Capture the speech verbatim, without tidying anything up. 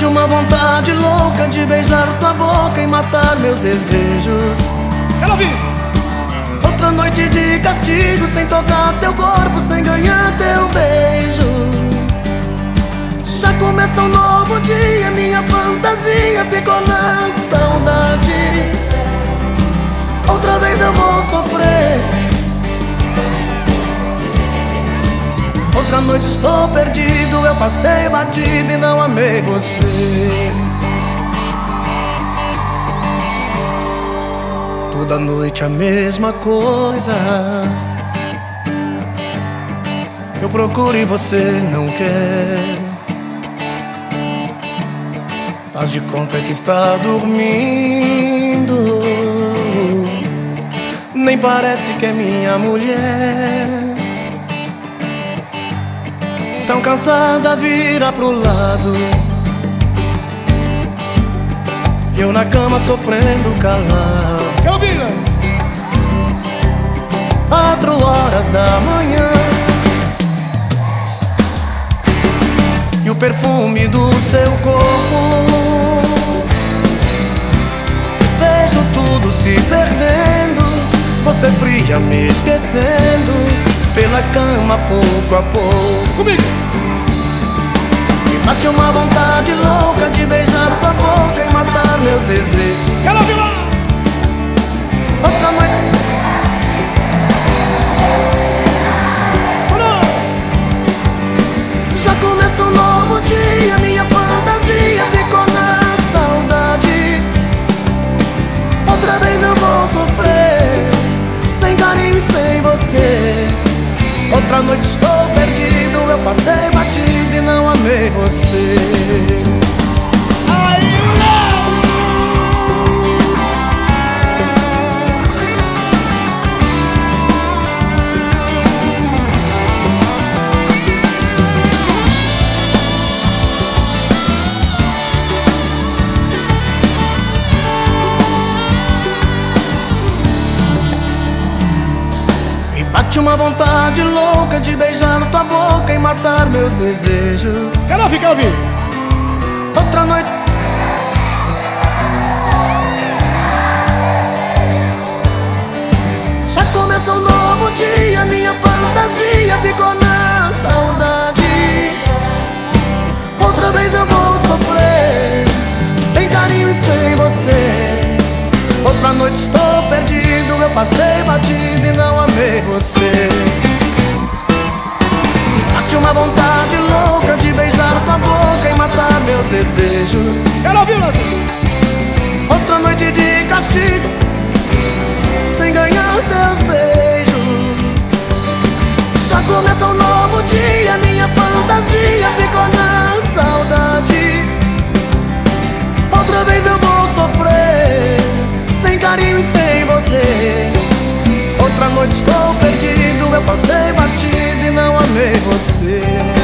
bate uma vontade louca de beijar tua boca e matar meus desejos. Quero ouvir! Outra noite de castigo, sem tocar teu corpo, sem ganhar teu beijo. Já começa um novo dia, minha fantasia ficou na saudade. Outra vez eu vou sofrer. Outra noite estou perdido, eu passei batido e não amei você. Toda noite a mesma coisa, eu procuro e você não quer. Faz de conta que está dormindo, nem parece que é minha mulher. Tão cansada, vira pro lado, eu na cama sofrendo calado. Quero ouvir! Quatro horas da manhã, e o perfume do seu corpo, vejo tudo se perdendo. Você fria me esquecendo, pela cama pouco a pouco. Comigo! Me bate uma vontade louca de beijar tua boca e matar meus desejos. Quero ouvir lá! Outra noite. Já começa um novo dia, minha fantasia ficou na saudade. Outra vez eu vou sofrer, sem carinho e sem você. Outra noite estou perdido, eu passei batido e não amei você. Aí, mulher! Bate uma vontade louca de beijar tua boca e matar meus desejos. Quero ouvir, quero ouvir! Outra noite. Já começa um novo dia, minha fantasia ficou na saudade. Outra vez eu vou sofrer, sem carinho e sem você. Outra noite estou perdido, eu passei batido e não amei você. Bate uma vontade louca de beijar tua boca e matar meus desejos. Quero ouvir, Brasil! Outra noite de castigo, sem ganhar teus beijos. Já começa um novo dia, minha fantasia ficou na saudade. Outra vez eu vou sofrer, sem carinho e sem você. Outra noite estou perdido, eu passei batido e não amei você.